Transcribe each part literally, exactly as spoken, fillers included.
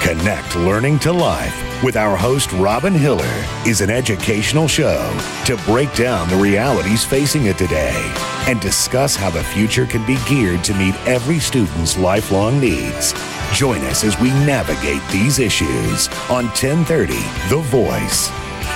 Connect Learning to Life with our host Robin Hiller is an educational show to break down the realities facing it today and discuss how the future can be geared to meet every student's lifelong needs. Join us as we navigate these issues on ten thirty The Voice.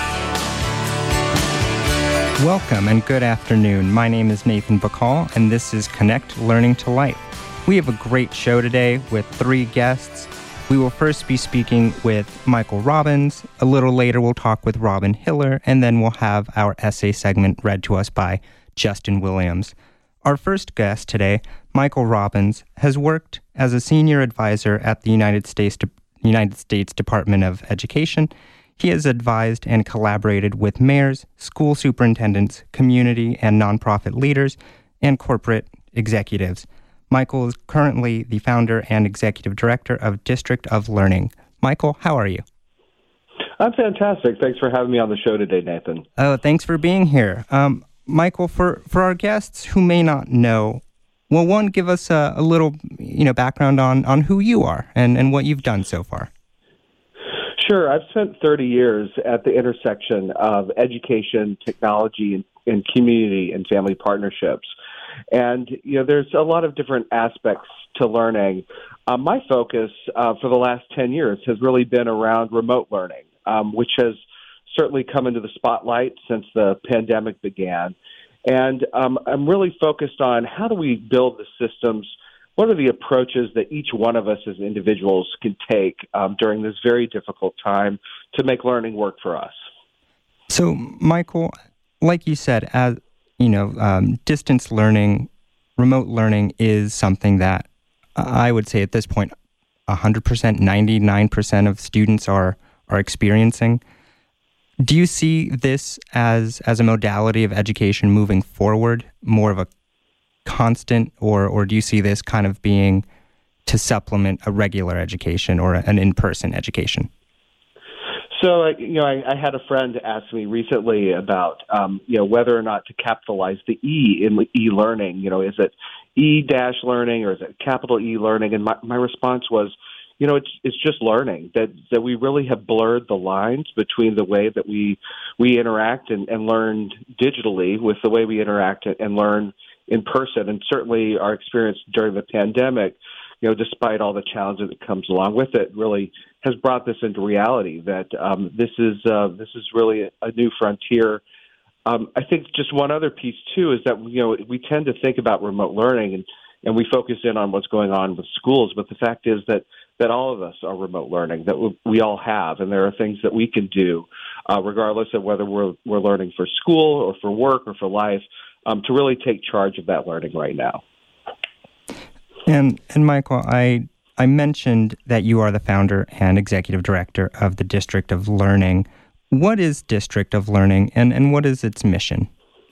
Welcome and good afternoon. My name is Nathan Bacall, and this is Connect Learning to Life. We have a great show today with three guests. We will first be speaking with Michael Robbins. A little later, we'll talk with Robin Hiller, and then we'll have our essay segment read to us by Justin Williams. Our first guest today, Michael Robbins, has worked as a senior advisor at the United States, De- United States Department of Education. He has advised and collaborated with mayors, school superintendents, community and nonprofit leaders, and corporate executives. Michael is currently the founder and executive director of District of Learning. Michael, how are you? I'm fantastic. Thanks for having me on the show today, Nathan. Oh, thanks for being here. Um, Michael, for, for our guests who may not know, well, one, give us a, a little, you know, background on, on who you are and, and what you've done so far. Sure. I've spent thirty years at the intersection of education, technology, and, and community and family partnerships. And, you know, there's a lot of different aspects to learning. Uh, my focus uh, for the last ten years has really been around remote learning, um, which has certainly come into the spotlight since the pandemic began. And um, I'm really focused on how do we build the systems, what are the approaches that each one of us as individuals can take um, during this very difficult time to make learning work for us. So, Michael, like you said, as you know, um, distance learning, remote learning is something that I would say at this point, one hundred percent, ninety-nine percent of students are are experiencing. Do you see this as as a modality of education moving forward, more of a constant, or or do you see this kind of being to supplement a regular education or an in-person education? So, you know, I, I had a friend ask me recently about, um, you know, whether or not to capitalize the E in e-learning. You know, is it E-learning or is it capital E-learning? And my, my response was, you know, it's it's just learning, that, that we really have blurred the lines between the way that we we interact and, and learn digitally with the way we interact and learn in person. And certainly our experience during the pandemic, you know, despite all the challenges that comes along with it, really has brought this into reality that um, this is uh, this is really a, a new frontier. Um, I think just one other piece too is that, you know, we tend to think about remote learning and, and we focus in on what's going on with schools, but the fact is that that all of us are remote learning, that we, we all have, and there are things that we can do, uh, regardless of whether we're we're learning for school or for work or for life, um, to really take charge of that learning right now. And and Michael, I I mentioned that you are the founder and executive director of the District of Learning. What is District of Learning, and, and what is its mission?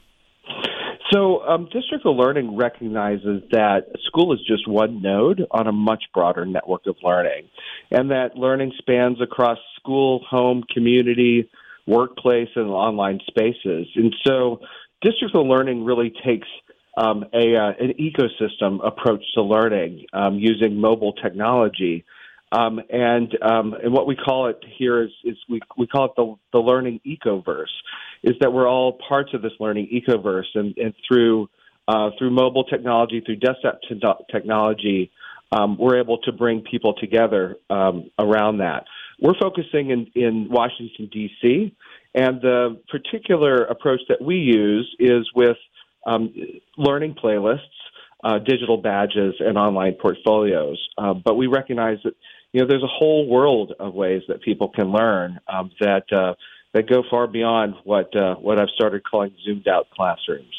So um, District of Learning recognizes that school is just one node on a much broader network of learning, and that learning spans across school, home, community, workplace, and online spaces. And so District of Learning really takes Um, a uh, an ecosystem approach to learning um, using mobile technology, um, and um, and what we call it here is, is we we call it the the learning ecoverse. Is that we're all parts of this learning ecoverse, and, and through uh, through mobile technology, through desktop te- technology, um, we're able to bring people together um, around that. We're focusing in in Washington D C, and the particular approach that we use is with Um, learning playlists, uh, digital badges, and online portfolios. Uh, but we recognize that, you know, there's a whole world of ways that people can learn um, that uh, that go far beyond what uh, what I've started calling zoomed-out classrooms.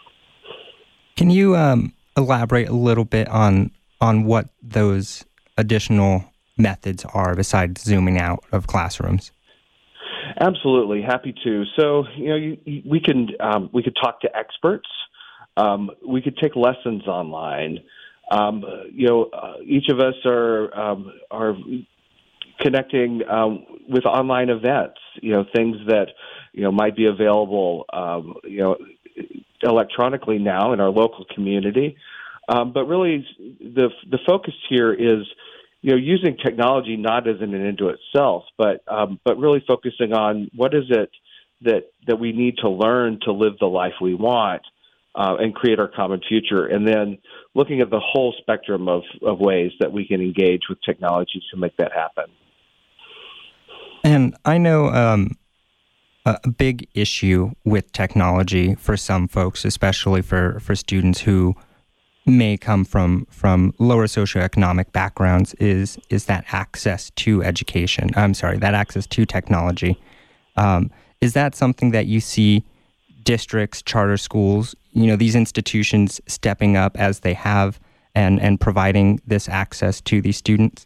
Can you um, elaborate a little bit on on what those additional methods are besides zooming out of classrooms? Absolutely, happy to. So, you know, you, you, we can um, we could talk to experts. Um, we could take lessons online. Um, you know, uh, each of us are um, are connecting um, with online events. You know, things that you know might be available. Um, you know, electronically now in our local community. Um, but really, the the focus here is you know, using technology not as an end to itself, but um, but really focusing on what is it that that we need to learn to live the life we want uh, and create our common future, and then looking at the whole spectrum of, of ways that we can engage with technology to make that happen. And I know um, a big issue with technology for some folks, especially for, for students who may come from from lower socioeconomic backgrounds, is is that access to education. I'm sorry, that access to technology. Um, is that something that you see districts, charter schools, you know, these institutions stepping up as they have and, and providing this access to these students?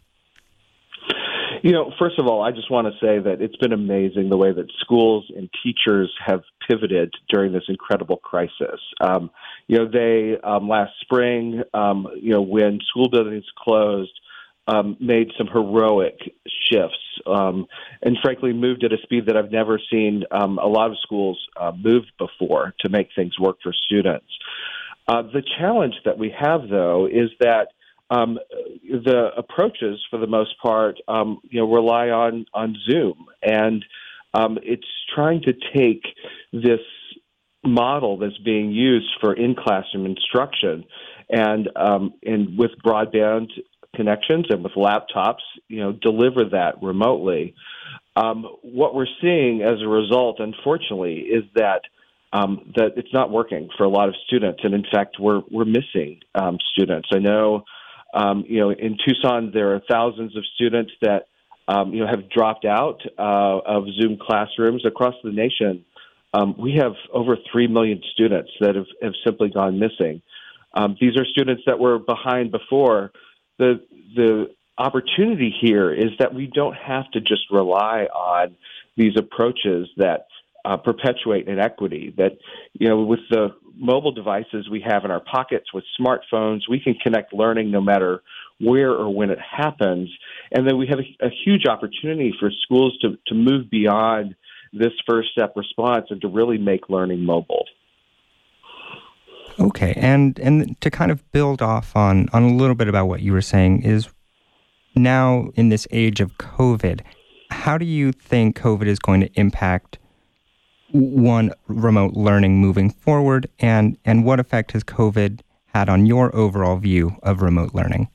You know, first of all, I just want to say that it's been amazing the way that schools and teachers have pivoted during this incredible crisis. Um, you know, they, um, last spring, um, you know, when school buildings closed, um, made some heroic shifts um, and frankly moved at a speed that I've never seen um, a lot of schools uh, move before to make things work for students. Uh, the challenge that we have, though, is that Um, the approaches, for the most part, um, you know, rely on, on Zoom, and um, it's trying to take this model that's being used for in-classroom instruction, and um, and with broadband connections and with laptops, you know, deliver that remotely. Um, what we're seeing as a result, unfortunately, is that um, that it's not working for a lot of students, and in fact, we're we're missing um, students. I know. Um, you know, in Tucson, there are thousands of students that, um, you know, have dropped out uh, of Zoom classrooms across the nation. Um, we have over three million students that have, have simply gone missing. Um, these are students that were behind before. The the opportunity here is that we don't have to just rely on these approaches that uh, perpetuate inequity, that, you know, with the mobile devices we have in our pockets with smartphones, we can connect learning no matter where or when it happens. And then we have a, a huge opportunity for schools to, to move beyond this first step response and to really make learning mobile. Okay. And and to kind of build off on, on a little bit about what you were saying is now in this age of COVID, how do you think COVID is going to impact one, remote learning moving forward, and, and what effect has COVID had on your overall view of remote learning?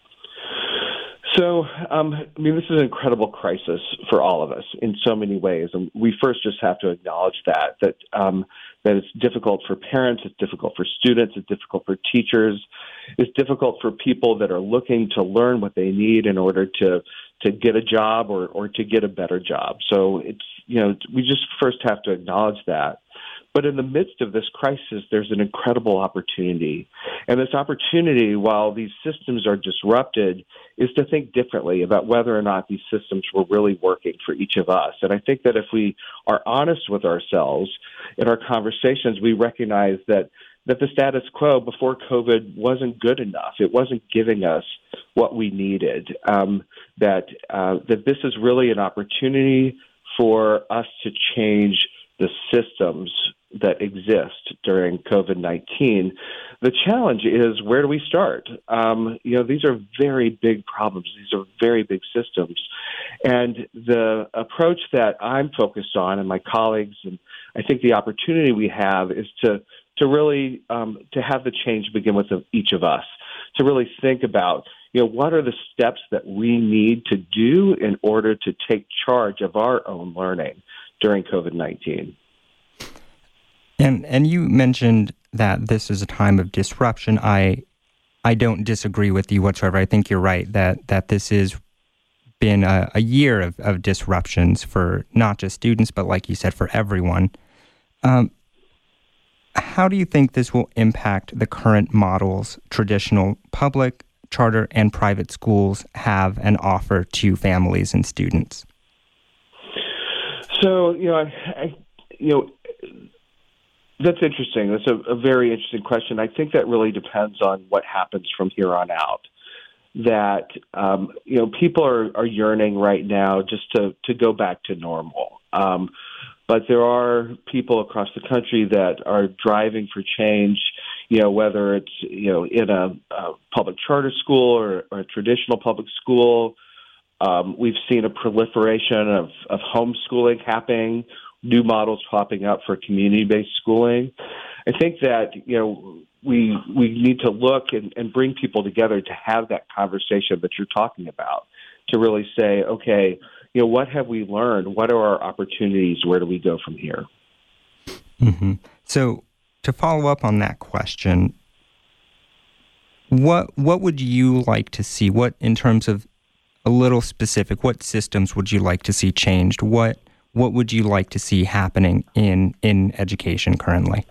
So, um, I mean, this is an incredible crisis for all of us in so many ways, and we first just have to acknowledge that, that, um, that it's difficult for parents, it's difficult for students, it's difficult for teachers, it's difficult for people that are looking to learn what they need in order to to get a job or, or to get a better job. So it's, you know, we just first have to acknowledge that. But in the midst of this crisis, there's an incredible opportunity. And this opportunity, while these systems are disrupted, is to think differently about whether or not these systems were really working for each of us. And I think that if we are honest with ourselves in our conversations, we recognize that that the status quo before COVID wasn't good enough. It wasn't giving us what we needed. Um, that uh, that this is really an opportunity for us to change the systems that exist during COVID nineteen. The challenge is, where do we start? Um, you know, these are very big problems. These are very big systems. And the approach that I'm focused on, and my colleagues, and I think the opportunity we have is to to really um, to have the change begin with each of us, to really think about, you know, what are the steps that we need to do in order to take charge of our own learning during COVID nineteen. And and you mentioned that this is a time of disruption. I I don't disagree with you whatsoever. I think you're right that that this has been a, a year of, of disruptions for not just students, but like you said, for everyone. Um, how do you think this will impact the current models traditional public, charter, and private schools have and offer to families and students? So, you know, I, I you know, that's interesting. That's a, a very interesting question. I think that really depends on what happens from here on out. That, um, you know, people are, are yearning right now just to, to go back to normal. Um, but there are people across the country that are driving for change, you know, whether it's, you know, in a, a public charter school or, or a traditional public school. Um, we've seen a proliferation of, of homeschooling happening, new models popping up for community-based schooling. I think that, you know, we we need to look and, and bring people together to have that conversation that you're talking about, to really say, okay, you know, what have we learned? What are our opportunities? Where do we go from here? Mm-hmm. So to follow up on that question, what what would you like to see? What, in terms of a little specific, what systems would you like to see changed? What what would you like to see happening in, in education currently?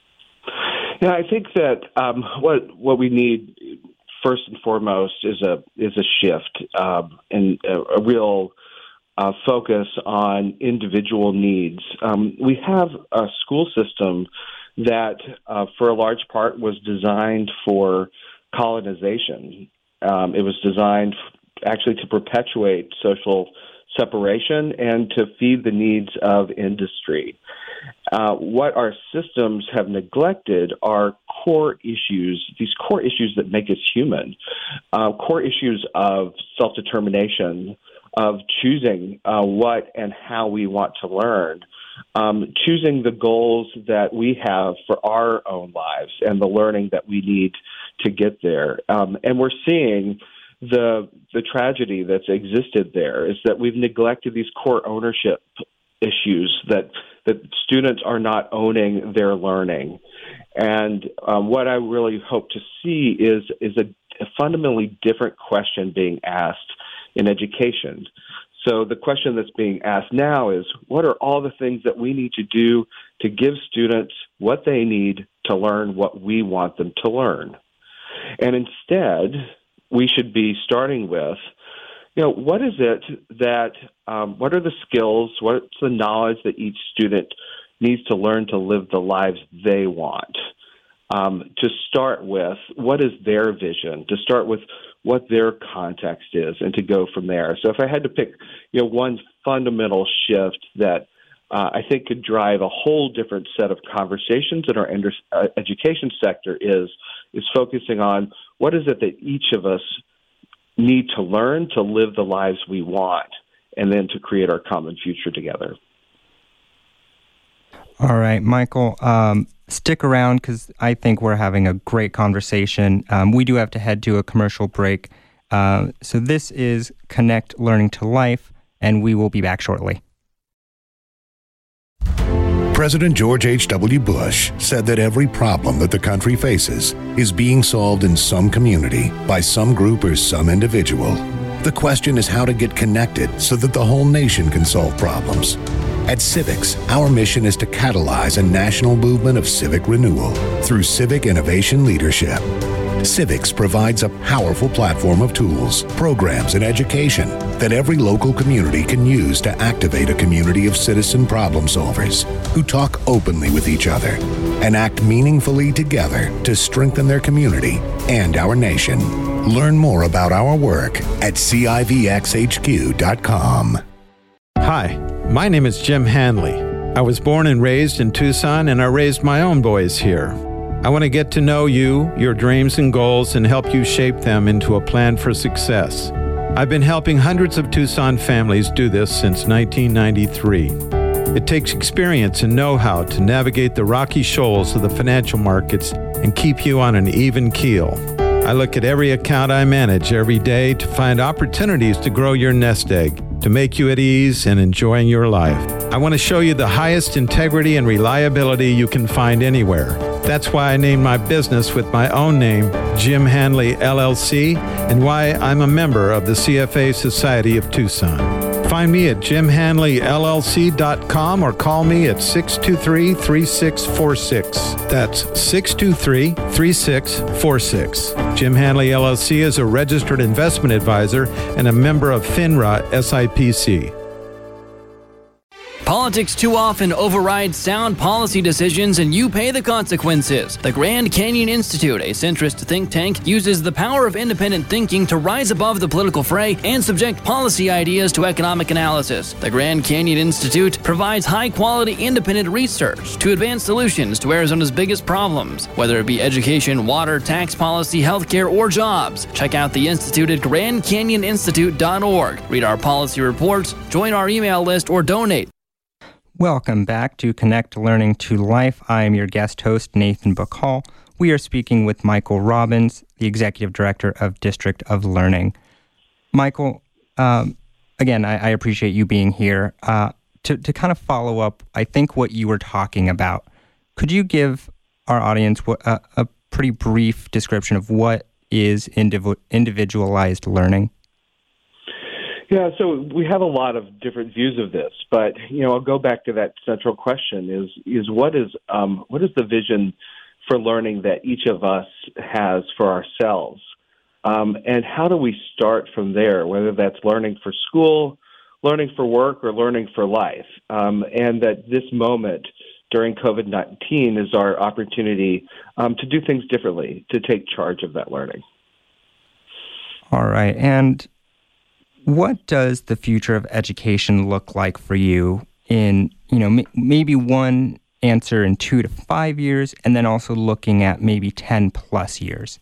Yeah, I think that um, what what we need first and foremost is a is a shift um, and a, a real uh, focus on individual needs. Um, we have a school system that, uh, for a large part, was designed for colonization. Um, it was designed actually to perpetuate social separation and to feed the needs of industry. Uh, what our systems have neglected are core issues, these core issues that make us human, uh, core issues of self-determination, of choosing uh, what and how we want to learn, um, choosing the goals that we have for our own lives and the learning that we need to get there. Um, and we're seeing the the tragedy that's existed there is that we've neglected these core ownership issues, that that students are not owning their learning. And um, what I really hope to see is is a, a fundamentally different question being asked in education. So the question that's being asked now is, what are all the things that we need to do to give students what they need to learn what we want them to learn? And instead, we should be starting with, you know, what is it that, um, what are the skills, what's the knowledge that each student needs to learn to live the lives they want? Um, to start with, what is their vision? To start with what their context is, and to go from there. So if I had to pick, you know, one fundamental shift that uh, I think could drive a whole different set of conversations in our ender- uh, education sector is is focusing on what is it that each of us need to learn to live the lives we want, and then to create our common future together. All right, Michael, um, stick around because I think we're having a great conversation. Um, we do have to head to a commercial break. Uh, so this is Connect Learning to Life, and we will be back shortly. President George H W. Bush said that every problem that the country faces is being solved in some community by some group or some individual. The question is how to get connected so that the whole nation can solve problems. At Civics, our mission is to catalyze a national movement of civic renewal through civic innovation leadership. Civics provides a powerful platform of tools, programs, and education that every local community can use to activate a community of citizen problem solvers who talk openly with each other and act meaningfully together to strengthen their community and our nation. Learn more about our work at C I V X H Q dot com. Hi, my name is Jim Hanley. I was born and raised in Tucson, and I raised my own boys here. I want to get to know you, your dreams and goals, and help you shape them into a plan for success. I've been helping hundreds of Tucson families do this since nineteen ninety-three. It takes experience and know-how to navigate the rocky shoals of the financial markets and keep you on an even keel. I look at every account I manage every day to find opportunities to grow your nest egg, to make you at ease and enjoying your life. I want to show you the highest integrity and reliability you can find anywhere. That's why I named my business with my own name, Jim Hanley L L C, and why I'm a member of the C F A Society of Tucson. Find me at jim hanley l l c dot com or call me at six two three, three six four six. That's six two three, three six four six. Jim Hanley L L C is a registered investment advisor and a member of FINRA S I P C. Politics too often overrides sound policy decisions and you pay the consequences. The Grand Canyon Institute, a centrist think tank, uses the power of independent thinking to rise above the political fray and subject policy ideas to economic analysis. The Grand Canyon Institute provides high-quality independent research to advance solutions to Arizona's biggest problems, whether it be education, water, tax policy, healthcare, or jobs. Check out the Institute at grand canyon institute dot org. Read our policy reports, join our email list, or donate. Welcome back to Connect Learning to Life. I am your guest host, Nathan Bacall. We are speaking with Michael Robbins, the Executive Director of District of Learning. Michael, um, again, I, I appreciate you being here. Uh, to, to kind of follow up, I think what you were talking about, could you give our audience a, a pretty brief description of what is indiv- individualized learning? Yeah, so we have a lot of different views of this, but you know, I'll go back to that central question: is is what is um, what is the vision for learning that each of us has for ourselves, um, and how do we start from there? Whether that's learning for school, learning for work, or learning for life, um, and that this moment during COVID nineteen is our opportunity um, to do things differently, to take charge of that learning. All right, and what does the future of education look like for you in, you know, m- maybe one answer in two to five years, and then also looking at maybe ten plus years?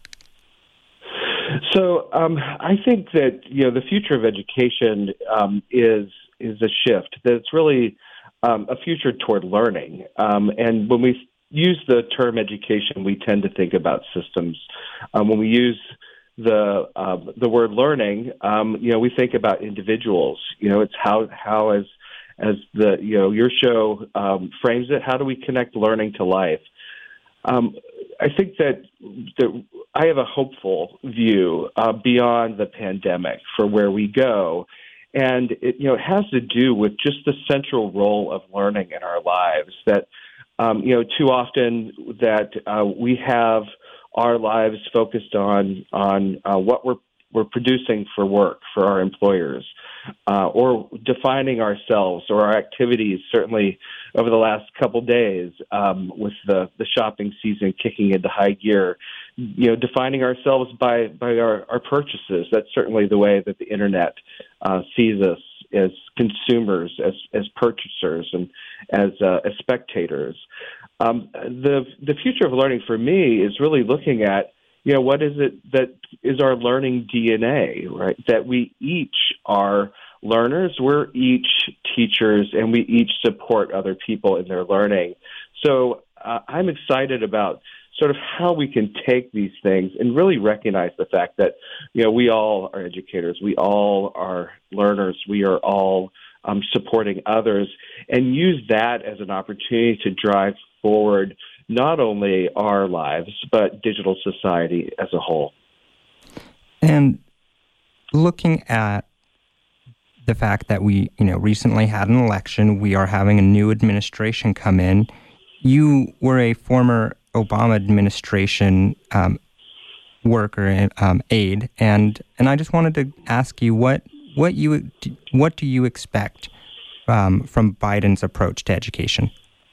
So um, I think that, you know, the future of education um, is is a shift. That it's really um, a future toward learning. Um, and when we use the term education, we tend to think about systems. Um, when we use the uh, the word learning, um, you know, we think about individuals. You know, it's how how as as the you know your show um, frames it. How do we connect learning to life? Um, I think that that I have a hopeful view uh, beyond the pandemic for where we go, and it you know it has to do with just the central role of learning in our lives. That um, you know too often that uh, we have our lives focused on on uh, what we're we're producing for work for our employers, uh, or defining ourselves or our activities. Certainly, over the last couple days, um, with the, the shopping season kicking into high gear, you know, defining ourselves by by our, our purchases. That's certainly the way that the internet uh, sees us as consumers, as as purchasers, and as uh, as spectators. Um, the the future of learning for me is really looking at, you know, what is it that is our learning D N A, right? That we each are learners, we're each teachers, and we each support other people in their learning. So uh, I'm excited about sort of how we can take these things and really recognize the fact that, you know, we all are educators, we all are learners, we are all um, supporting others, and use that as an opportunity to drive forward not only our lives, but digital society as a whole. And looking at the fact that we, you know, recently had an election, we are having a new administration come in. You were a former Obama administration um, worker, um, aide, and and I just wanted to ask you what what you what do you expect um, from Biden's approach to education?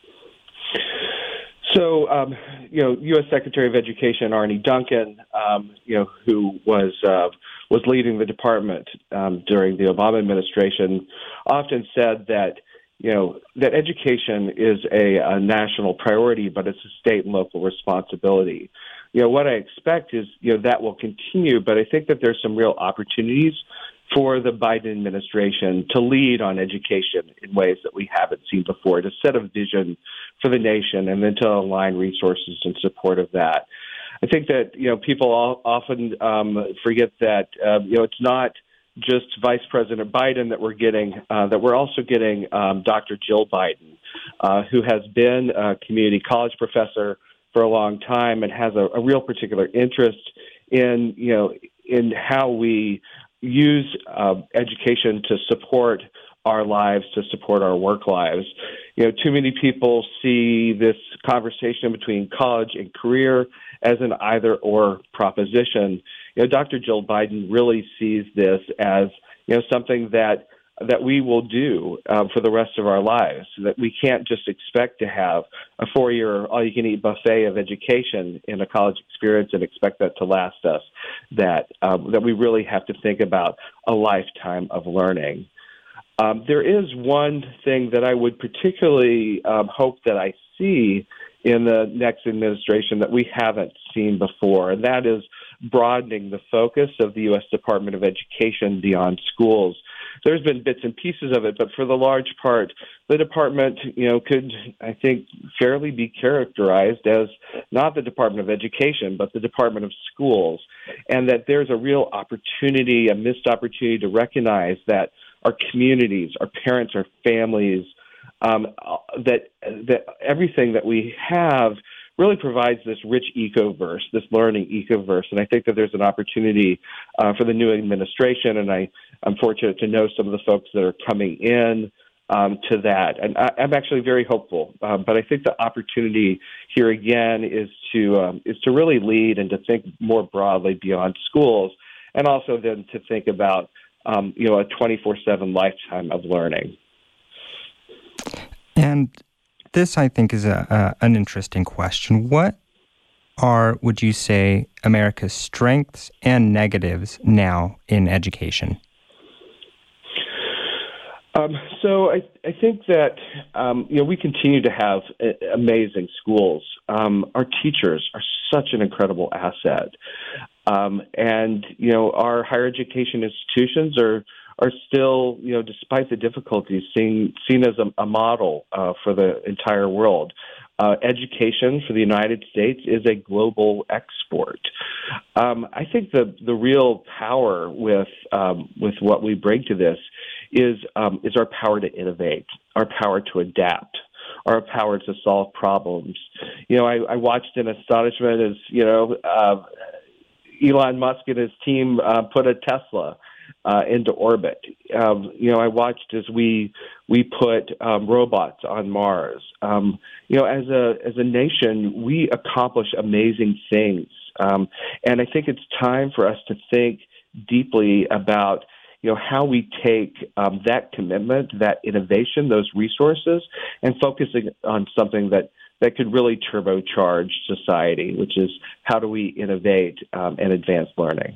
So, um, you know, U S Secretary of Education Arne Duncan, um, you know, who was uh, was leading the department um, during the Obama administration, often said that, you know, that education is a, a national priority, but it's a state and local responsibility. You know, what I expect is, you know, that will continue, but I think that there's some real opportunities for the Biden administration to lead on education in ways that we haven't seen before, to set a vision for the nation and then to align resources in support of that. I think that, you know, people all, often um, forget that, uh, you know, it's not just Vice President Biden that we're getting, uh, that we're also getting um, Doctor Jill Biden, uh, who has been a community college professor for a long time and has a, a real particular interest in, you know, in how we use uh, education to support our lives, to support our work lives. You know, too many people see this conversation between college and career as an either-or proposition. You know, Doctor Jill Biden really sees this as, you know, something that that we will do um, for the rest of our lives. That we can't just expect to have a four-year all-you-can-eat buffet of education in a college experience and expect that to last us. That um, that we really have to think about a lifetime of learning. Um, there is one thing that I would particularly um, hope that I see in the next administration that we haven't seen before, and that is broadening the focus of the U S Department of Education beyond schools. There's been bits and pieces of it, but for the large part, the department, you know, could, I think, fairly be characterized as not the Department of Education, but the Department of Schools, and that there's a real opportunity, a missed opportunity to recognize that our communities, our parents, our families, um, that that everything that we have really provides this rich ecoverse, this learning ecoverse. And I think that there's an opportunity uh, for the new administration, and I, I'm fortunate to know some of the folks that are coming in um, to that. And I, I'm actually very hopeful. Uh, but I think the opportunity here again is to um, is to really lead and to think more broadly beyond schools, and also then to think about um, you know a twenty-four seven lifetime of learning. And this, I think, is a, a an interesting question. What are, would you say, America's strengths and negatives now in education? Um, so I, I think that um, you know we continue to have a, amazing schools. Um, our teachers are such an incredible asset, um, and you know our higher education institutions are. are still, you know, despite the difficulties, seen seen as a, a model uh, for the entire world. Uh, education for the United States is a global export. Um, I think the the real power with um, with what we bring to this is um, is our power to innovate, our power to adapt, our power to solve problems. You know, I, I watched in astonishment as you know uh, Elon Musk and his team uh, put a Tesla Uh, into orbit. Um, you know, I watched as we we put um, robots on Mars. Um, you know, as a as a nation, we accomplish amazing things, um, and I think it's time for us to think deeply about you know how we take um, that commitment, that innovation, those resources, and focusing on something that that could really turbocharge society, which is how do we innovate um, and advance learning.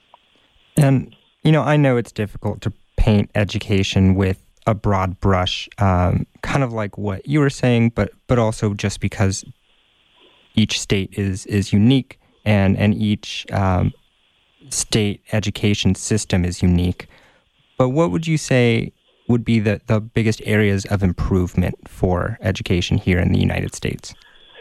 And you know, I know it's difficult to paint education with a broad brush, um, kind of like what you were saying, but but also just because each state is is unique and and each um, state education system is unique. But what would you say would be the, the biggest areas of improvement for education here in the United States?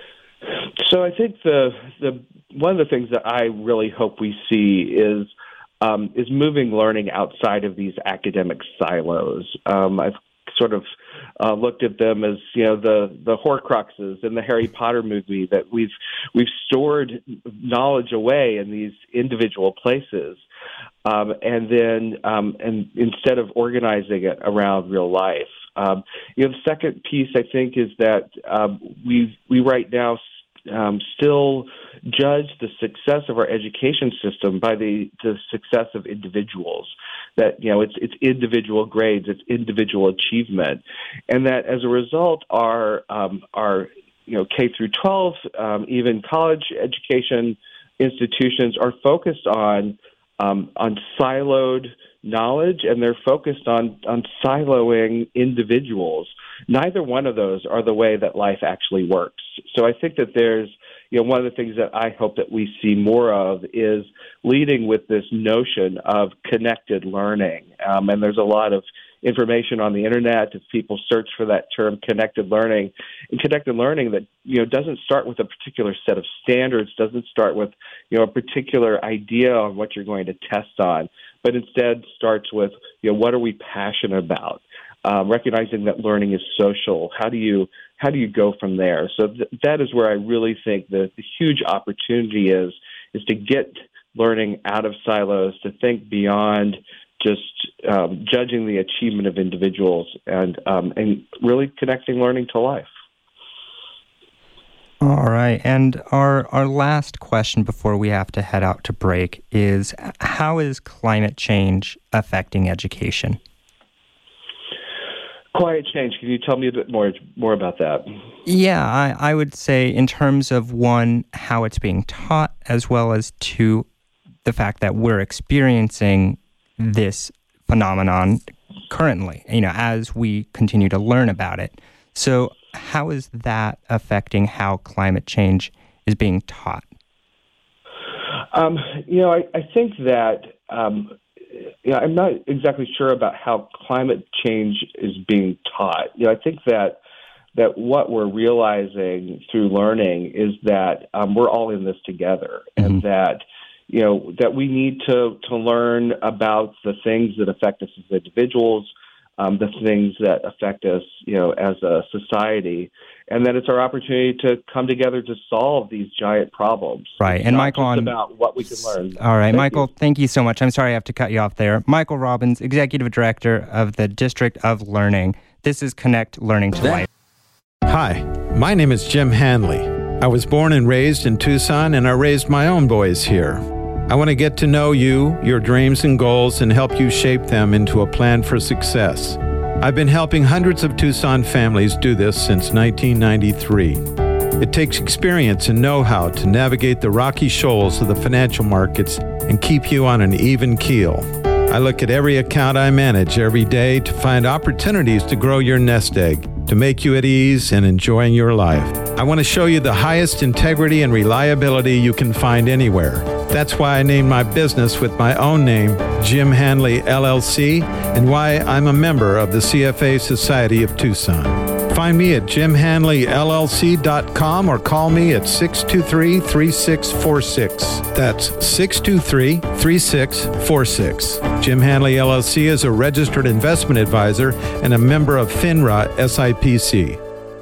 So I think the the one of the things that I really hope we see is Um, is moving learning outside of these academic silos. Um, I've sort of uh, looked at them as you know the the Horcruxes in the Harry Potter movie, that we've we've stored knowledge away in these individual places, um, and then um, and instead of organizing it around real life. Um, you know, the second piece I think is that um, we we right now. Um, still judge the success of our education system by the, the success of individuals. That you know, it's it's individual grades, it's individual achievement, and that as a result, our um, our you know K through twelve, um, even college education institutions are focused on um, on siloed knowledge, and they're focused on on siloing individuals. Neither one of those are the way that life actually works. So I think that there's, you know, one of the things that I hope that we see more of is leading with this notion of connected learning. Um, and there's a lot of information on the internet if people search for that term, connected learning. And connected learning that, you know, doesn't start with a particular set of standards, doesn't start with, you know, a particular idea on what you're going to test on, but instead starts with, you know, what are we passionate about? Um, recognizing that learning is social. How do you how do you go from there? So th- that is where I really think the, the huge opportunity is, is to get learning out of silos, to think beyond just um, judging the achievement of individuals, and um, and really connecting learning to life. All right. And our, our last question before we have to head out to break is, how is climate change affecting education? Quiet change. Can you tell me a bit more more about that? Yeah, I, I would say in terms of, one, how it's being taught, as well as, two, the fact that we're experiencing this phenomenon currently, you know, as we continue to learn about it. So how is that affecting how climate change is being taught? Um, you know, I, I think that um, you know, I'm not exactly sure about how climate change is being taught. You know, I think that that what we're realizing through learning is that um, we're all in this together, mm-hmm. and that you know that we need to to learn about the things that affect us as individuals, um, the things that affect us, you know, as a society, and that it's our opportunity to come together to solve these giant problems. Right, it's and not Michael, just on about what we can learn. All right, Thank Michael, you. thank you so much. I'm sorry I have to cut you off there. Michael Robbins, Executive Director of the District of Learning. This is Connect Learning to Life. Hi, my name is Jim Hanley. I was born and raised in Tucson, and I raised my own boys here. I want to get to know you, your dreams and goals, and help you shape them into a plan for success. I've been helping hundreds of Tucson families do this since nineteen ninety-three. It takes experience and know-how to navigate the rocky shoals of the financial markets and keep you on an even keel. I look at every account I manage every day to find opportunities to grow your nest egg, to make you at ease and enjoying your life. I want to show you the highest integrity and reliability you can find anywhere. That's why I named my business with my own name, Jim Hanley L L C, and why I'm a member of the C F A Society of Tucson. Find me at jim hanley l l c dot com or call me at six two three, three six four six. That's six two three, three six four six. Jim Hanley L L C is a registered investment advisor and a member of FINRA S I P C.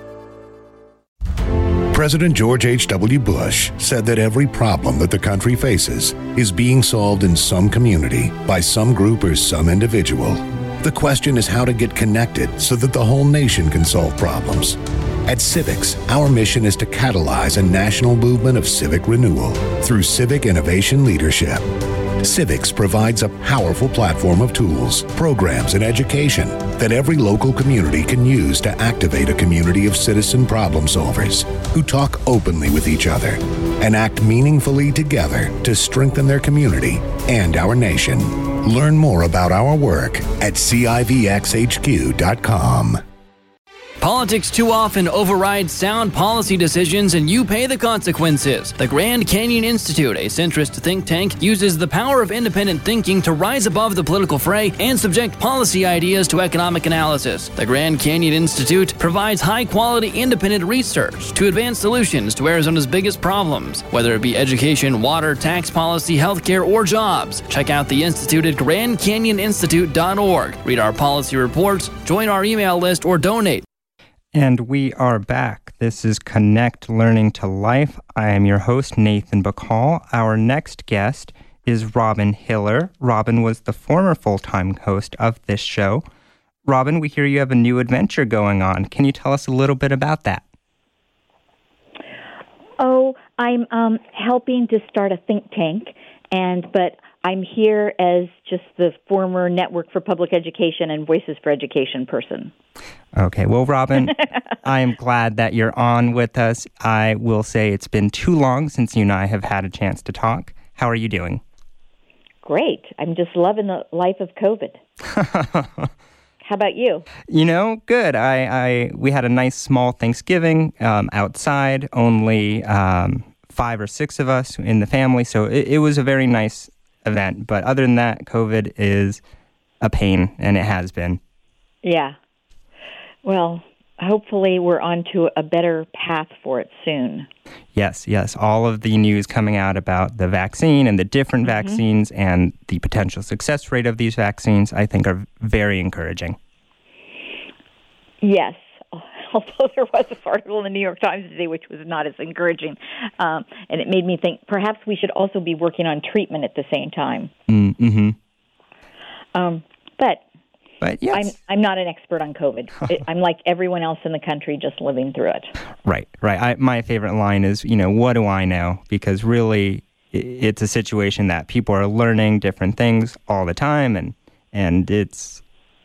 President George H W. Bush said that every problem that the country faces is being solved in some community by some group or some individual. The question is how to get connected so that the whole nation can solve problems. At Civics, our mission is to catalyze a national movement of civic renewal through civic innovation leadership. Civics provides a powerful platform of tools, programs, and education that every local community can use to activate a community of citizen problem solvers who talk openly with each other and act meaningfully together to strengthen their community and our nation. Learn more about our work at C I V X H Q dot com. Politics too often override sound policy decisions and you pay the consequences. The Grand Canyon Institute, a centrist think tank, uses the power of independent thinking to rise above the political fray and subject policy ideas to economic analysis. The Grand Canyon Institute provides high-quality independent research to advance solutions to Arizona's biggest problems, whether it be education, water, tax policy, healthcare, or jobs. Check out the Institute at grand canyon institute dot org. Read our policy reports, join our email list, or donate. And we are back. This is Connect Learning to Life. I am your host, Nathan Bacall. Our next guest is Robin Hiller. Robin was the former full-time host of this show. Robin, we hear you have a new adventure going on. Can you tell us a little bit about that? Oh, I'm um, helping to start a think tank, and but I'm here as just the former Network for Public Education and Voices for Education person. Okay, well, Robin, I am glad that you're on with us. I will say it's been too long since you and I have had a chance to talk. How are you doing? Great. I'm just loving the life of COVID. How about you? You know, good. I, I we had a nice small Thanksgiving um, outside, only um, five or six of us in the family, so it, it was a very nice event. But other than that, COVID is a pain, and it has been. Yeah. Well, hopefully we're on to a better path for it soon. Yes, yes. All of the news coming out about the vaccine and the different mm-hmm. vaccines and the potential success rate of these vaccines, I think, are very encouraging. Yes. Although there was an article in the New York Times today which was not as encouraging. Um, and it made me think perhaps we should also be working on treatment at the same time. Mm-hmm. Um, but... But yes. I'm I'm not an expert on COVID. it, I'm like everyone else in the country, just living through it. Right, right. I, my favorite line is, you know, what do I know? Because really, it's a situation that people are learning different things all the time, and and it's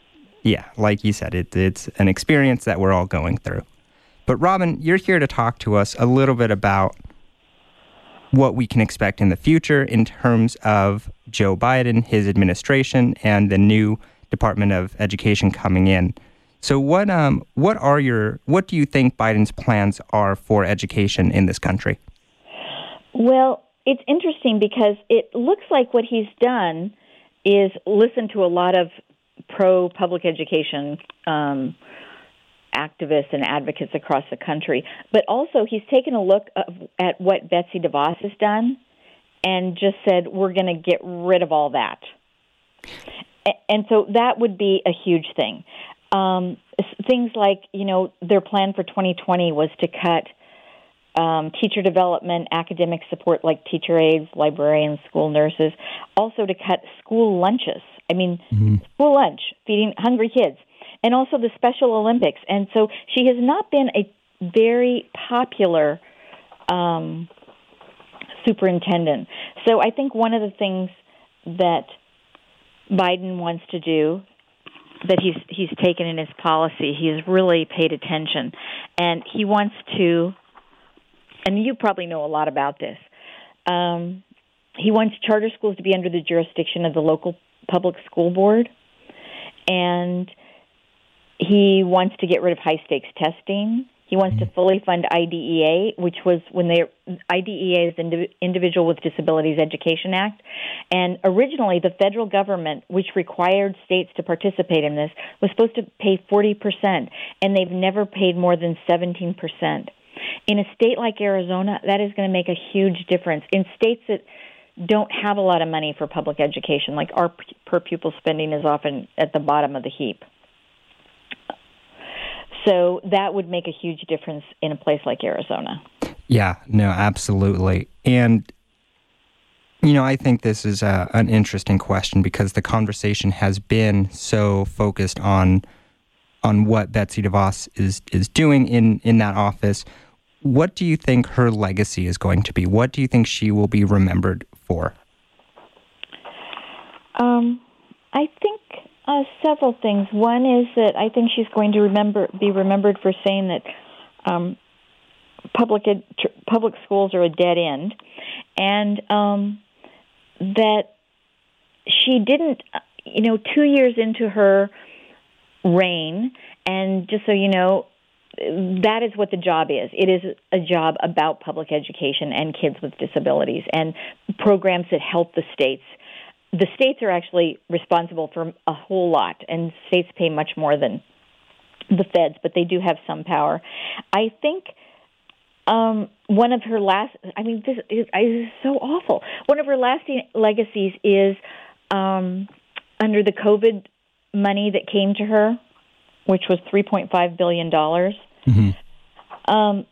Yeah, like you said, it, it's an experience that we're all going through. But Robin, you're here to talk to us a little bit about what we can expect in the future in terms of Joe Biden, his administration, and the new Department of Education coming in. So what um what are your what do you think Biden's plans are for education in this country? Well, it's interesting because it looks like what he's done is listen to a lot of pro-public education um, activists and advocates across the country, but also he's taken a look of, at what Betsy DeVos has done and just said, we're going to get rid of all that. And so that would be a huge thing. Um, things like, you know, their plan for twenty twenty was to cut um, teacher development, academic support like teacher aides, librarians, school nurses, also to cut school lunches. I mean, mm-hmm. school lunch, feeding hungry kids, and also the Special Olympics. And so she has not been a very popular um, superintendent. So I think one of the things that Biden wants to do, that he's he's taken in his policy, he has really paid attention, and he wants to, and you probably know a lot about this, um, he wants charter schools to be under the jurisdiction of the local public school board, and he wants to get rid of high-stakes testing. He wants to fully fund I D E A, which was when they I D E A is the Individual with Disabilities Education Act. And originally, the federal government, which required states to participate in this, was supposed to pay forty percent, and they've never paid more than seventeen percent. In a state like Arizona, that is going to make a huge difference. In states that don't have a lot of money for public education, like our per pupil spending is often at the bottom of the heap. So that would make a huge difference in a place like Arizona. Yeah, no, absolutely. And, you know, I think this is a, an interesting question because the conversation has been so focused on on what Betsy DeVos is, is doing in, in that office. What do you think her legacy is going to be? What do you think she will be remembered for? Um, I think... Uh, several things. One is that I think she's going to remember be remembered for saying that um, public ed, tr- public schools are a dead end, and um, that she didn't, you know, two years into her reign, and just so you know, that is what the job is. It is a job about public education and kids with disabilities and programs that help the states. The states are actually responsible for a whole lot, and states pay much more than the feds, but they do have some power. I think um, one of her last, I mean, this is, this is so awful. One of her lasting legacies is um, under the COVID money that came to her, which was three point five billion dollars. Mm-hmm. Um,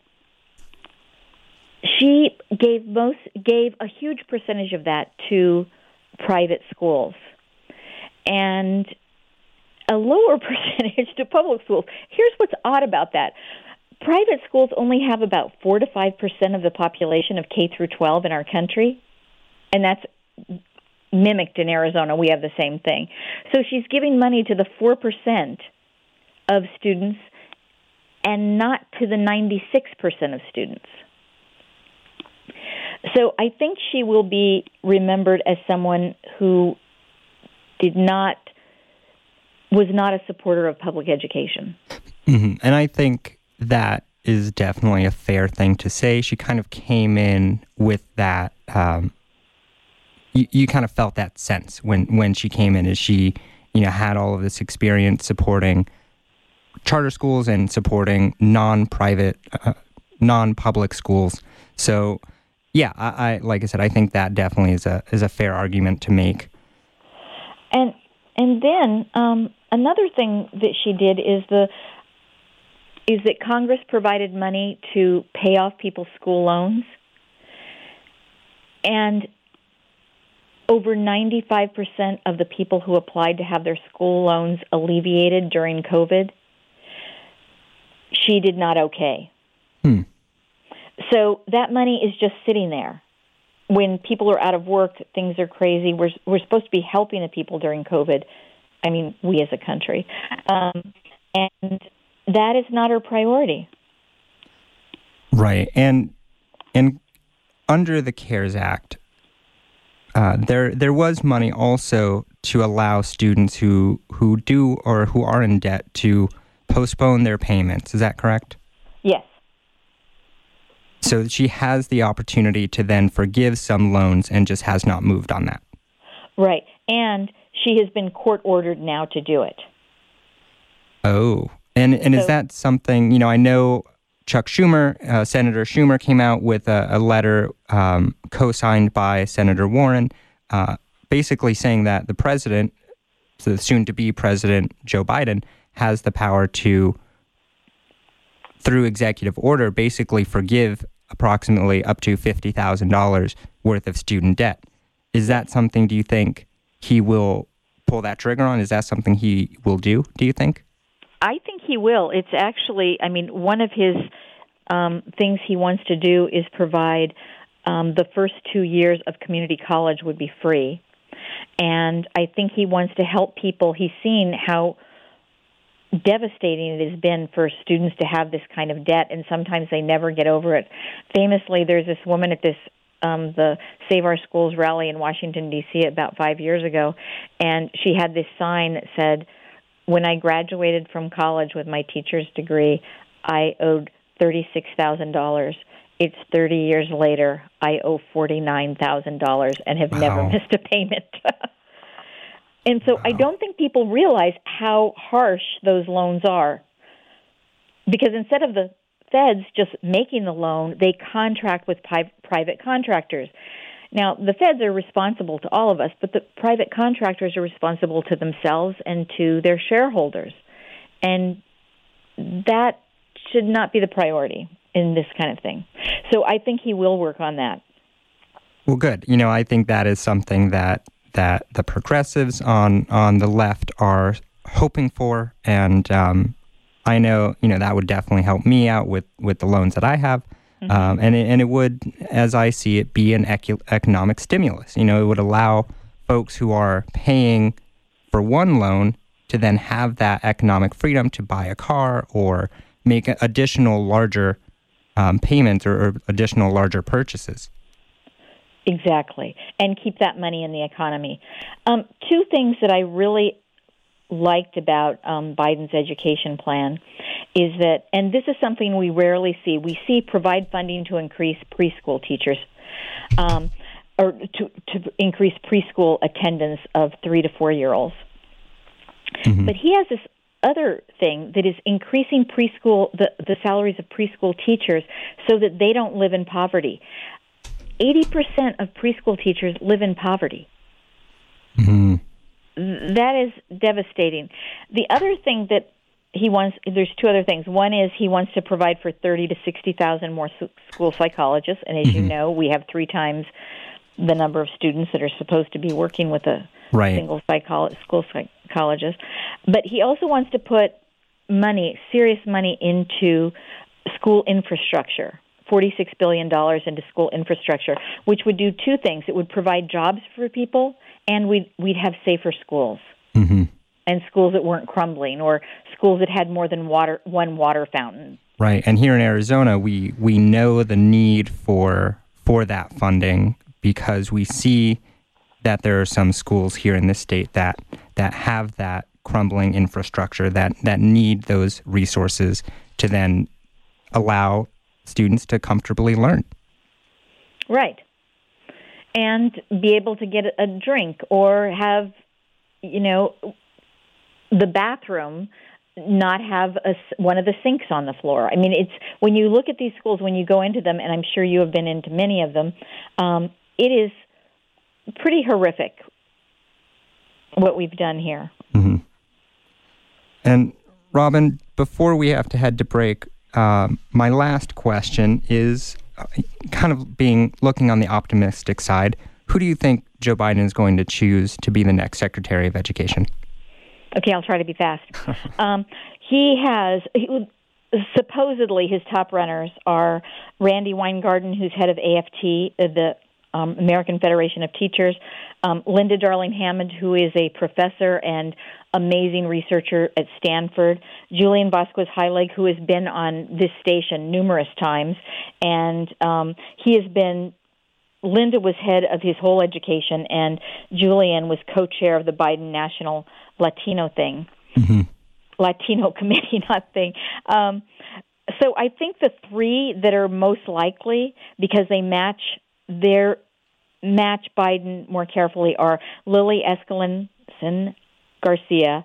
she gave most gave a huge percentage of that to private schools and a lower percentage to public schools. Here's what's odd about that. Private schools only have about four to five percent of the population of K through twelve in our country, and that's mimicked in Arizona. We have the same thing. So she's giving money to the four percent of students and not to the ninety-six percent of students. So I think she will be remembered as someone who did not, was not a supporter of public education. Mm-hmm. And I think that is definitely a fair thing to say. She kind of came in with that, um, you, you kind of felt that sense when, when she came in, as she, you know, had all of this experience supporting charter schools and supporting non-private, uh, non-public schools. So, yeah, I, I like I said, I think that definitely is a is a fair argument to make. And and then um, another thing that she did is the is that Congress provided money to pay off people's school loans, and over ninety-five percent of the people who applied to have their school loans alleviated during COVID, she did not okay. Hmm. So that money is just sitting there. When people are out of work, things are crazy. We're we're supposed to be helping the people during COVID, I mean, we as a country. Um, and that is not our priority. Right. And and under the CARES Act, uh, there there was money also to allow students who, who do or who are in debt to postpone their payments. Is that correct? Yes. So she has the opportunity to then forgive some loans and just has not moved on that. Right. And she has been court-ordered now to do it. Oh. And and so, is that something, you know, I know Chuck Schumer, uh, Senator Schumer came out with a, a letter um, co-signed by Senator Warren, uh, basically saying that the president, the soon-to-be president, Joe Biden, has the power to, through executive order, basically forgive approximately up to fifty thousand dollars worth of student debt. Is that something, do you think, he will pull that trigger on? Is that something he will do, do you think? I think he will. It's actually, I mean, one of his um, things he wants to do is provide um, the first two years of community college would be free. And I think he wants to help people. He's seen how devastating it has been for students to have this kind of debt, and sometimes they never get over it. Famously, there's this woman at this um, the Save Our Schools rally in Washington, D C about five years ago, and she had this sign that said, "When I graduated from college with my teacher's degree, I owed thirty-six thousand dollars. It's thirty years later, I owe forty-nine thousand dollars and have wow. never missed a payment." And so wow. I don't think people realize how harsh those loans are. Because instead of the feds just making the loan, they contract with pi- private contractors. Now, the feds are responsible to all of us, but the private contractors are responsible to themselves and to their shareholders. And that should not be the priority in this kind of thing. So I think he will work on that. Well, good. You know, I think that is something that that the progressives on, on the left are hoping for. And um, I know, you know, that would definitely help me out with, with the loans that I have. Mm-hmm. Um, and, it, and it would, as I see it, be an ecu- economic stimulus. You know, it would allow folks who are paying for one loan to then have that economic freedom to buy a car or make additional larger um, payments or, or additional larger purchases. Exactly, and keep that money in the economy. Um, two things that I really liked about um, Biden's education plan is that, and this is something we rarely see, we see provide funding to increase preschool teachers, um, or to, to increase preschool attendance of three to four-year-olds. Mm-hmm. But he has this other thing that is increasing preschool the, the salaries of preschool teachers so that they don't live in poverty. eighty percent of preschool teachers live in poverty. Mm-hmm. That is devastating. The other thing that he wants, there's two other things. One is he wants to provide for thirty to sixty thousand more school psychologists. And as mm-hmm. you know, we have three times the number of students that are supposed to be working with a right. single psycholo- school psychologist. But he also wants to put money, serious money, into school infrastructure. forty-six billion dollars into school infrastructure, which would do two things. It would provide jobs for people, and we'd, we'd have safer schools, mm-hmm. and schools that weren't crumbling, or schools that had more than water one water fountain. Right, and here in Arizona, we, we know the need for for that funding because we see that there are some schools here in this state that that have that crumbling infrastructure, that, that need those resources to then allow students to comfortably learn. Right. And be able to get a drink or have, you know, the bathroom not have a, one of the sinks on the floor. I mean, it's when you look at these schools, when you go into them, and I'm sure you have been into many of them, um, it is pretty horrific what we've done here. Mm-hmm. And Robin, before we have to head to break, Um, my last question is uh, kind of being looking on the optimistic side. Who do you think Joe Biden is going to choose to be the next Secretary of Education? Okay, I'll try to be fast. um, he has, he, supposedly his top runners are Randy Weingarten, who's head of A F T, the um, American Federation of Teachers, um, Linda Darling-Hammond, who is a professor and amazing researcher at Stanford, Julian Vasquez-Heilig, who has been on this station numerous times, and um, he has been, Linda was head of his whole education, and Julian was co-chair of the Biden National Latino thing, mm-hmm. Latino committee, not thing. Um, so I think the three that are most likely, because they match their match Biden more carefully, are Lily Escalon Garcia,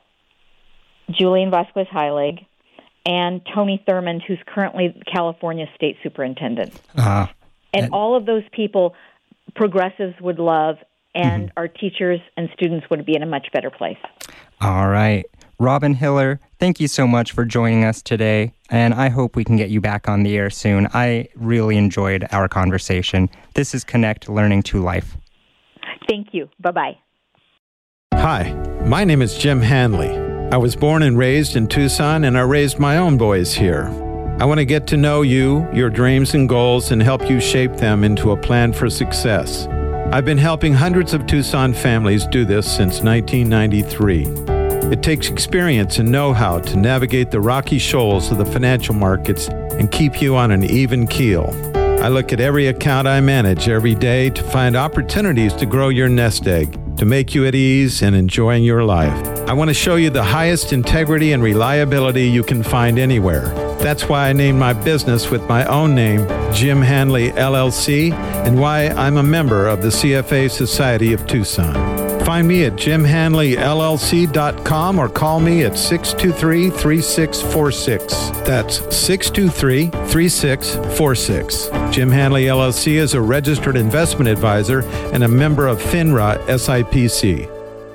Julian Vasquez-Heilig, and Tony Thurmond, who's currently California State Superintendent. Uh, and, and all of those people, progressives would love, and mm-hmm. our teachers and students would be in a much better place. All right. Robin Hiller, thank you so much for joining us today, and I hope we can get you back on the air soon. I really enjoyed our conversation. This is Connect Learning to Life. Thank you. Bye-bye. Hi, my name is Jim Hanley. I was born and raised in Tucson, and I raised my own boys here. I want to get to know you, your dreams and goals, and help you shape them into a plan for success. I've been helping hundreds of Tucson families do this since nineteen ninety-three. It takes experience and know-how to navigate the rocky shoals of the financial markets and keep you on an even keel. I look at every account I manage every day to find opportunities to grow your nest egg, to make you at ease and enjoying your life. I want to show you the highest integrity and reliability you can find anywhere. That's why I named my business with my own name, Jim Hanley, L L C, and why I'm a member of the C F A Society of Tucson. Find me at jim hanley l l c dot com or call me at six two three, three six four six. That's six two three, three six four six. Jim Hanley, L L C is a registered investment advisor and a member of FINRA S I P C.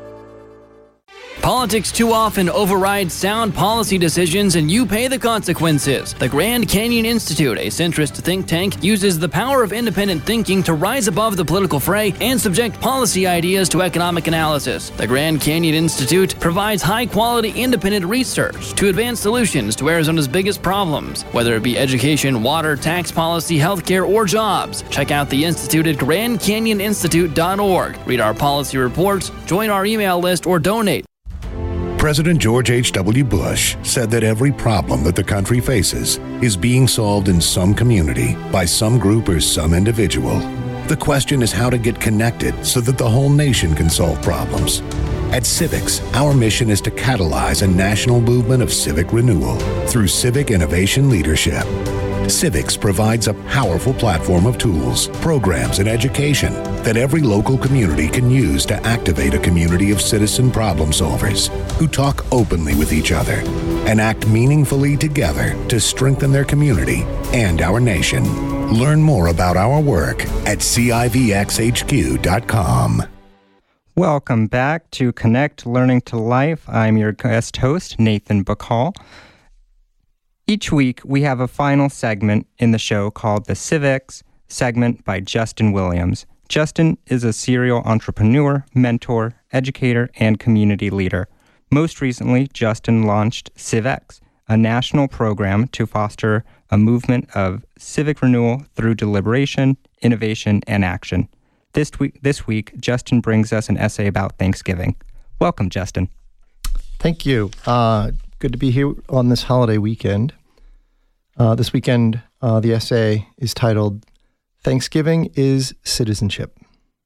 Politics too often override sound policy decisions, and you pay the consequences. The Grand Canyon Institute, a centrist think tank, uses the power of independent thinking to rise above the political fray and subject policy ideas to economic analysis. The Grand Canyon Institute provides high-quality independent research to advance solutions to Arizona's biggest problems, whether it be education, water, tax policy, healthcare, or jobs. Check out the Institute at grand canyon institute dot org. Read our policy reports, join our email list, or donate. President George H W Bush said that every problem that the country faces is being solved in some community by some group or some individual. The question is how to get connected so that the whole nation can solve problems. At Civics, our mission is to catalyze a national movement of civic renewal through civic innovation leadership. Civics provides a powerful platform of tools, programs, and education that every local community can use to activate a community of citizen problem solvers who talk openly with each other and act meaningfully together to strengthen their community and our nation. Learn more about our work at C I V X H Q dot com. Welcome back to Connect Learning to Life. I'm your guest host, Nathan Bacall. Each week, we have a final segment in the show called the Civics segment by Justin Williams. Justin is a serial entrepreneur, mentor, educator, and community leader. Most recently, Justin launched CivX, a national program to foster a movement of civic renewal through deliberation, innovation, and action. This week, this week, Justin brings us an essay about Thanksgiving. Welcome, Justin. Thank you. Uh, good to be here on this holiday weekend. Uh, this weekend, uh, the essay is titled, Thanksgiving is Citizenship.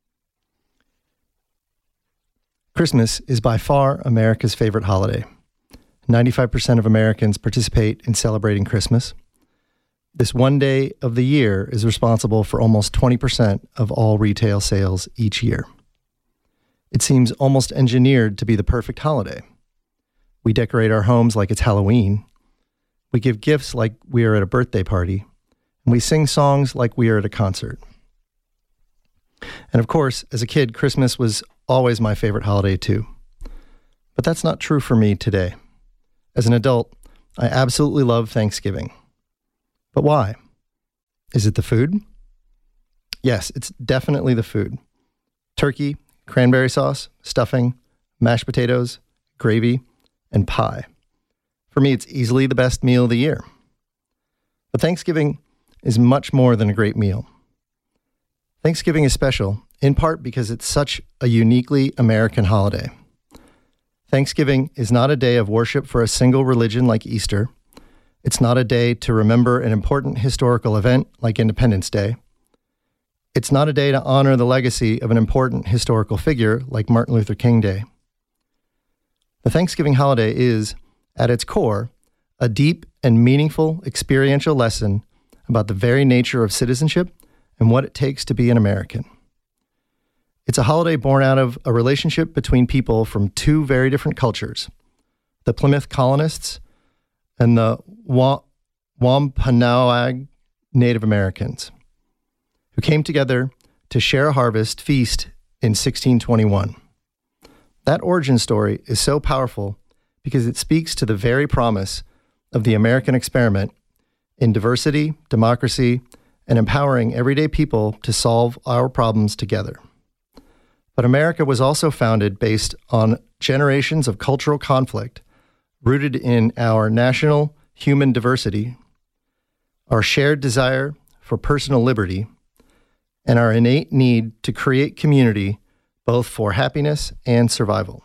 Christmas is by far America's favorite holiday. ninety-five percent of Americans participate in celebrating Christmas. This one day of the year is responsible for almost twenty percent of all retail sales each year. It seems almost engineered to be the perfect holiday. We decorate our homes like it's Halloween. We give gifts like we are at a birthday party, and we sing songs like we are at a concert. And of course, as a kid, Christmas was always my favorite holiday too. But that's not true for me today. As an adult, I absolutely love Thanksgiving. But why? Is it the food? Yes, it's definitely the food. Turkey, cranberry sauce, stuffing, mashed potatoes, gravy, and pie. For me, it's easily the best meal of the year. But Thanksgiving is much more than a great meal. Thanksgiving is special, in part because it's such a uniquely American holiday. Thanksgiving is not a day of worship for a single religion like Easter. It's not a day to remember an important historical event like Independence Day. It's not a day to honor the legacy of an important historical figure like Martin Luther King Day. The Thanksgiving holiday is, at its core, a deep and meaningful experiential lesson about the very nature of citizenship and what it takes to be an American. It's a holiday born out of a relationship between people from two very different cultures, the Plymouth colonists and the Wampanoag Native Americans, who came together to share a harvest feast in sixteen twenty-one. That origin story is so powerful because it speaks to the very promise of the American experiment in diversity, democracy, and empowering everyday people to solve our problems together. But America was also founded based on generations of cultural conflict rooted in our national human diversity, our shared desire for personal liberty, and our innate need to create community both for happiness and survival.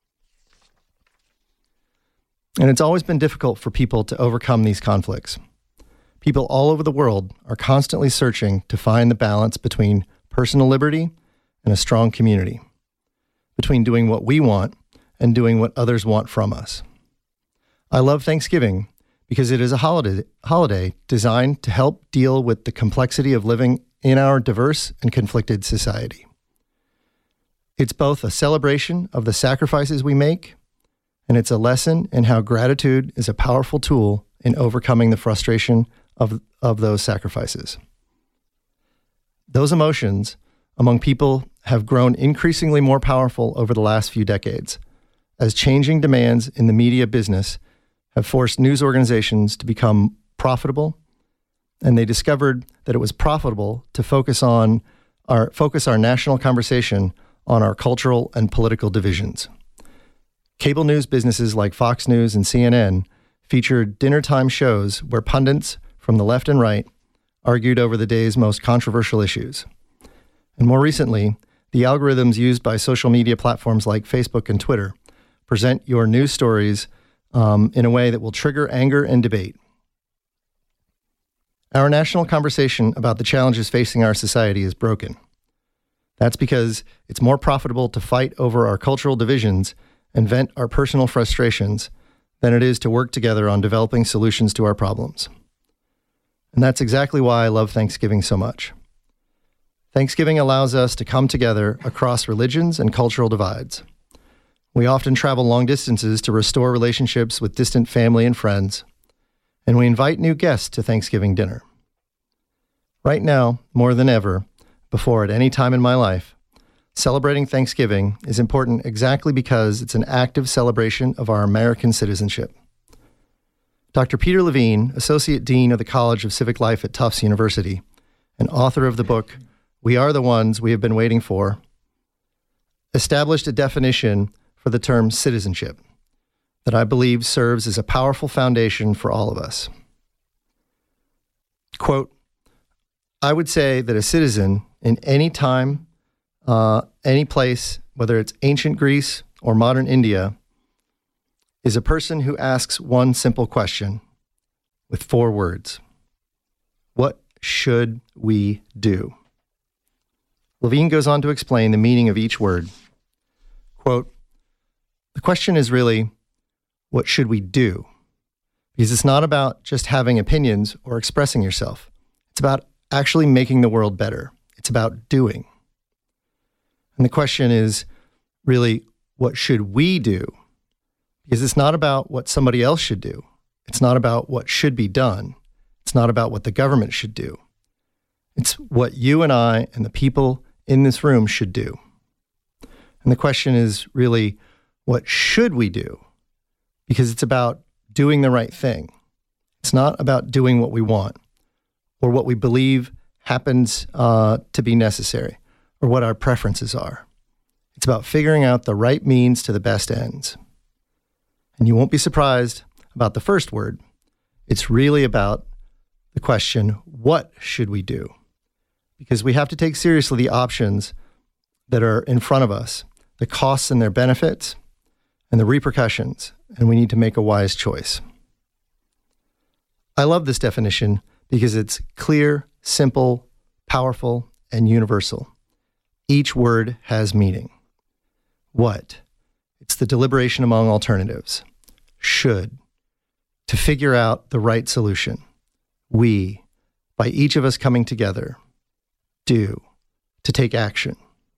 And it's always been difficult for people to overcome these conflicts. People all over the world are constantly searching to find the balance between personal liberty and a strong community, between doing what we want and doing what others want from us. I love Thanksgiving because it is a holiday, holiday designed to help deal with the complexity of living in our diverse and conflicted society. It's both a celebration of the sacrifices we make, and it's a lesson in how gratitude is a powerful tool in overcoming the frustration of, of those sacrifices. Those emotions among people have grown increasingly more powerful over the last few decades, as changing demands in the media business have forced news organizations to become profitable, and they discovered that it was profitable to focus on our focus our national conversation on our cultural and political divisions. Cable news businesses like Fox News and C N N featured dinner-time shows where pundits from the left and right argued over the day's most controversial issues. And more recently, the algorithms used by social media platforms like Facebook and Twitter present your news stories um, in a way that will trigger anger and debate. Our national conversation about the challenges facing our society is broken. That's because it's more profitable to fight over our cultural divisions and vent our personal frustrations than it is to work together on developing solutions to our problems. And that's exactly why I love Thanksgiving so much. Thanksgiving allows us to come together across religions and cultural divides. We often travel long distances to restore relationships with distant family and friends, and we invite new guests to Thanksgiving dinner. Right now, more than ever, before at any time in my life, celebrating Thanksgiving is important exactly because it's an active celebration of our American citizenship. Doctor Peter Levine, Associate Dean of the College of Civic Life at Tufts University, and author of the book, We Are the Ones We Have Been Waiting For, established a definition for the term citizenship that I believe serves as a powerful foundation for all of us. Quote, I would say that a citizen in any time, uh, any place, whether it's ancient Greece or modern India, is a person who asks one simple question with four words. What should we do? Levine goes on to explain the meaning of each word. Quote, the question is really, what should we do? Because it's not about just having opinions or expressing yourself. It's about actually making the world better. It's about doing. And the question is really, what should we do? Because it's not about what somebody else should do. It's not about what should be done. It's not about what the government should do. It's what you and I and the people in this room should do. And the question is really, what should we do? Because it's about doing the right thing. It's not about doing what we want or what we believe happens uh, to be necessary or what our preferences are. It's about figuring out the right means to the best ends. And you won't be surprised about the first word. It's really about the question, what should we do? Because we have to take seriously the options that are in front of us, the costs and their benefits, and the repercussions, and we need to make a wise choice. I love this definition because it's clear, simple, powerful, and universal. Each word has meaning. What? It's the deliberation among alternatives. Should. To figure out the right solution. We, by each of us coming together. Do. To take action.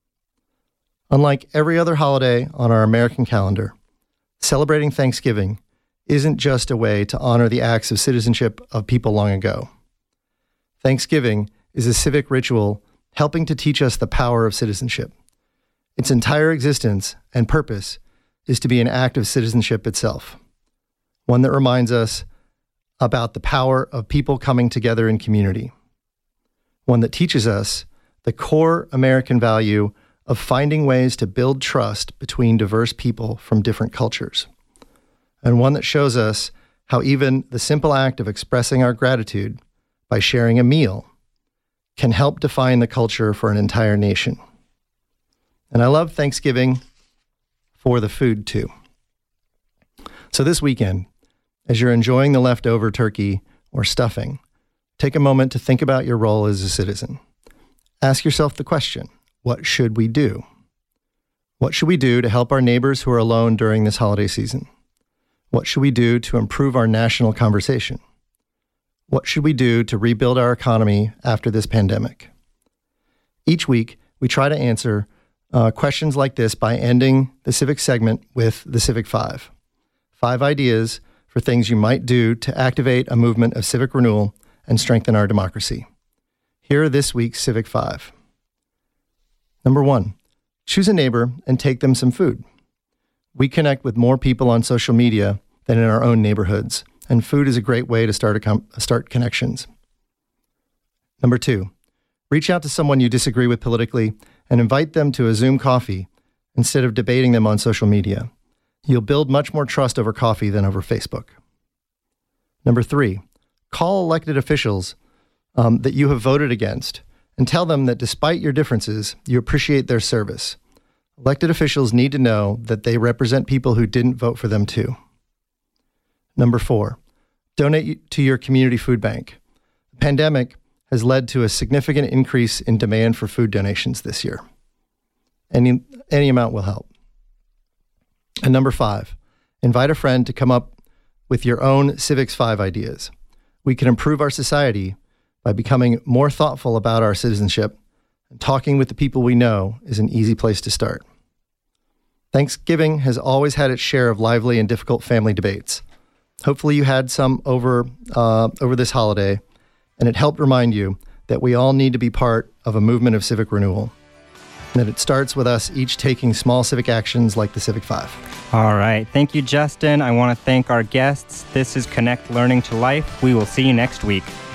Unlike every other holiday on our American calendar, celebrating Thanksgiving isn't just a way to honor the acts of citizenship of people long ago. Thanksgiving is a civic ritual helping to teach us the power of citizenship. Its entire existence and purpose is to be an act of citizenship itself, one that reminds us about the power of people coming together in community, one that teaches us the core American value of finding ways to build trust between diverse people from different cultures, and one that shows us how even the simple act of expressing our gratitude by sharing a meal can help define the culture for an entire nation. And I love Thanksgiving for the food too. So this weekend, as you're enjoying the leftover turkey or stuffing, take a moment to think about your role as a citizen. Ask yourself the question, what should we do? What should we do to help our neighbors who are alone during this holiday season? What should we do to improve our national conversation? What should we do to rebuild our economy after this pandemic? Each week, we try to answer uh, questions like this by ending the Civic segment with the Civic Five. Five ideas for things you might do to activate a movement of civic renewal and strengthen our democracy. Here are this week's Civic Five. Number one, choose a neighbor and take them some food. We connect with more people on social media than in our own neighborhoods, and food is a great way to start a com- start connections. Number two, reach out to someone you disagree with politically and invite them to a Zoom coffee instead of debating them on social media. You'll build much more trust over coffee than over Facebook. Number three, call elected officials um, that you have voted against and tell them that despite your differences, you appreciate their service. Elected officials need to know that they represent people who didn't vote for them too. Number four, donate to your community food bank. The pandemic has led to a significant increase in demand for food donations this year. Any, any amount will help. And number five, invite a friend to come up with your own Civics Five ideas. We can improve our society by becoming more thoughtful about our citizenship, and talking with the people we know is an easy place to start. Thanksgiving has always had its share of lively and difficult family debates. Hopefully you had some over uh, over this holiday, and it helped remind you that we all need to be part of a movement of civic renewal, and that it starts with us each taking small civic actions like the Civic Five. All right. Thank you, Justin. I want to thank our guests. This is Connect Learning to Life. We will see you next week.